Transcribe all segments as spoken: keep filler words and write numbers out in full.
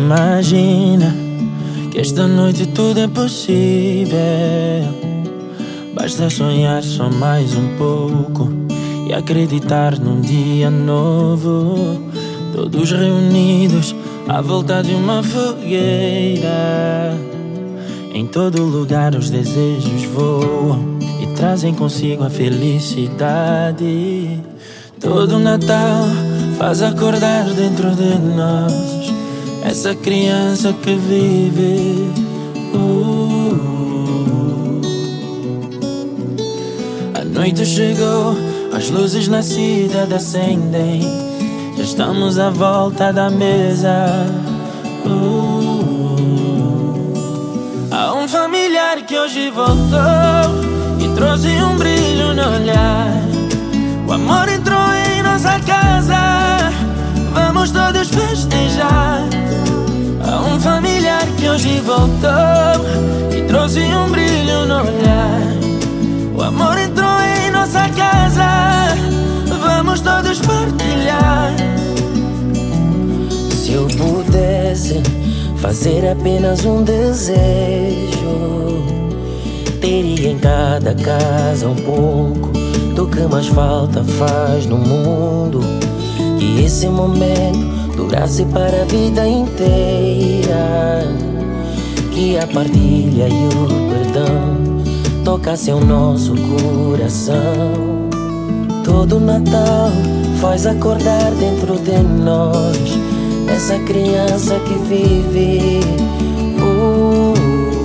Imagina que esta noite tudo é possível. Basta sonhar só mais um pouco e acreditar num dia novo. Todos reunidos à volta de uma fogueira. Em todo lugar os desejos voam e trazem consigo a felicidade. Todo Natal faz acordar dentro de nós essa criança que vive. uh. A noite chegou, as luzes na cidade acendem. Já estamos à volta da mesa. uh. Há um familiar que hoje voltou e trouxe um brilho no olhar. O amor entrou em nossa casa, vamos todos festejar. Há um familiar que hoje voltou e trouxe um brilho no olhar. O amor entrou em nossa casa, vamos todos partilhar. Se eu pudesse fazer apenas um desejo, teria em cada casa um pouco do que mais falta faz no mundo. Que esse momento durasse para a vida inteira. Que a partilha e o perdão tocassem o nosso coração. Todo Natal faz acordar dentro de nós essa criança que vive. uh.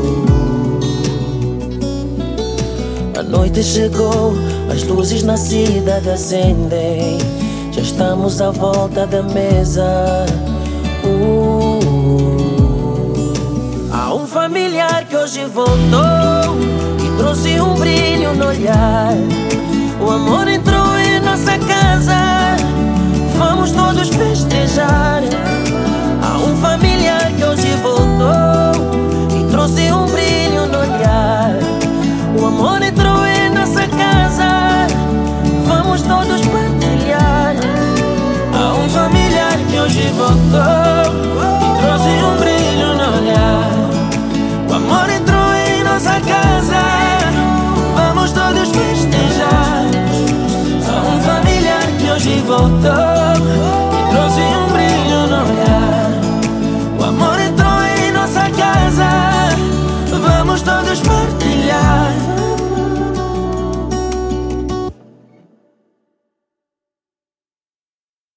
A noite chegou, as luzes na cidade acendem. Já estamos à volta da mesa. uh. Há um familiar que hoje voltou e trouxe um brilho no olhar. O amor entrou em nossa casa, vamos todos festejar. Há um familiar que hoje voltou e trouxe um brilho no olhar. O amor entrou em nossa casa, vamos todos partilhar. Há um familiar que hoje voltou e trouxe um brilho no olhar. O amor entrou em nossa casa, vamos todos festejar. Há um familiar que hoje voltou